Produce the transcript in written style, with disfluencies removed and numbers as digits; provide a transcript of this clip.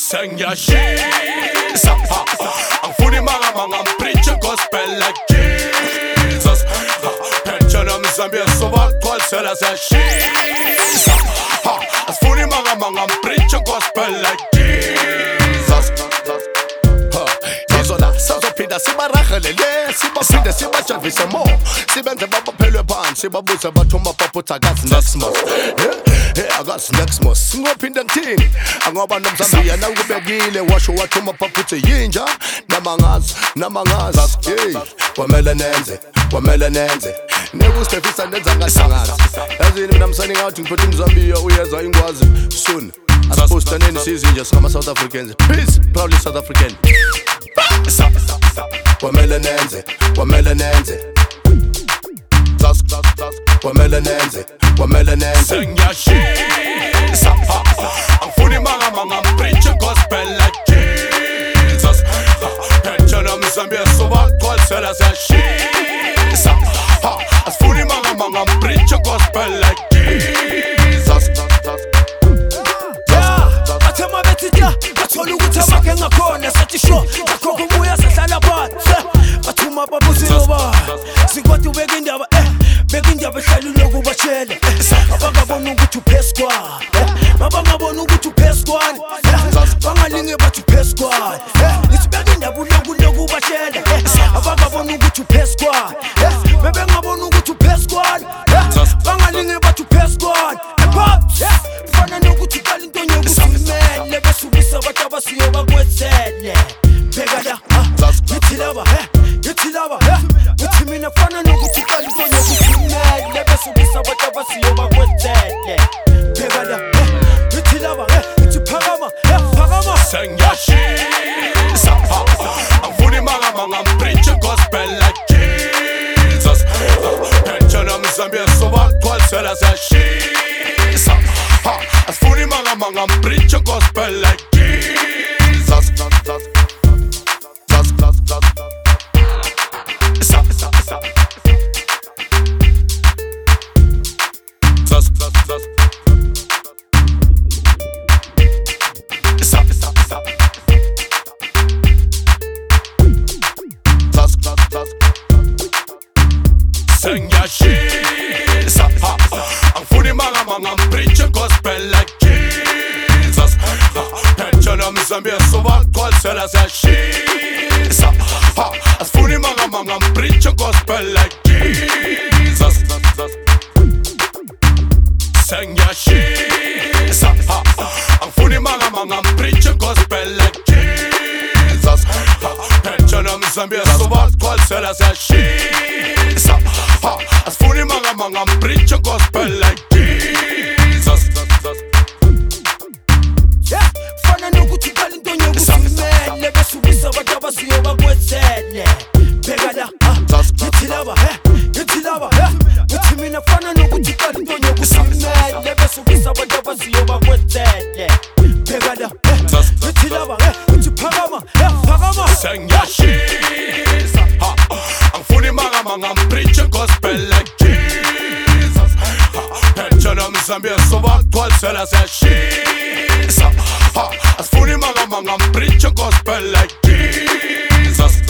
Sengiyashisa, angifuni manga I'm preaching gospel like Jesus. Pension Zambia sobagcwalisela siyashisa. Asifuni manga I'm preaching gospel like Jesus. Izona sazophinda sibaraghelele, sibaphinde sibajavise mo, sibenze babaphelwe phansi, sibabuze bathuma baphutha akazi next month. Akazi next month singophinde ngithini angoba nomzambiya nakubekile washo wathuma baphuthe yinja namangazi hey kwamele nenze nekusifisa nenza ngasangazi yazini mina msani ngathi ngiphethe umzambiya uyeza ingwazi soon asposta neni sizinja sama South Africans peace proudly South African kwamele nenze kwamele nenze Sengiyashisa, angifuni manga I'm preaching gospel like Jesus. Pension Zambia sobagcwalisela siyashisa. Asifuni manga I'm preaching gospel like Jesus. Bathema bethitya bathola ukuthi abakhe ngakhona sathi sho ngakho kubuya sahlala phansi bathuma babuzile ba sikwathi ubeka indaba ehlala lokubatshela abangabona ukuthi uphesquad abangabona ukuthi uphesquad bangalinge bathi uphesquad isibeka indaba lokubatshela abangabona ukuthi uphesquad bebengabona ukuthi uphesquad bangalinge bathi uphesquad fana nokuthi qala into nyokusimele besubisa abantu abasiyo bakwethele bheka la ngithi laba ngithi mina fana nokuthi qala into nyokusimele besubisa abantu abasiyo bakwethele bheka la ngithi laba ngithi phakama Sengiyashisa, angifuni manga I'm preaching gospel like Jesus. Pension Zambia sobagcwalisela siyashisa. Asifuni manga I'm preaching gospel like Jesus. Sengiyashisa, angifuni manga I'm preaching gospel like Jesus. Pension Zambia sobagcwalisela siyashisa. Asifuni manga I'm preaching gospel like Jesus. Sengiyashisa, angifuni manga I'm preaching gospel like Jesus. Pension Zambia sobagcwalisela siyashisa. Asifuni manga I'm preaching gospel like Jesus. Fana nokuthi qala into nyokusimele besubisa abantu abasiyo bakwethele bheka la ngithi laba ngithi mina fana nokuthi qala into nyokusimele besubisa abantu abasiyo bakwethele bheka la ngithi laba ngithi phakama Sengiyashisa, angifuni manga I'm preaching gospel like Jesus. Pension Zambia sobagcwalisela siyashisa. Asifuni manga I'm preaching gospel like Jesus.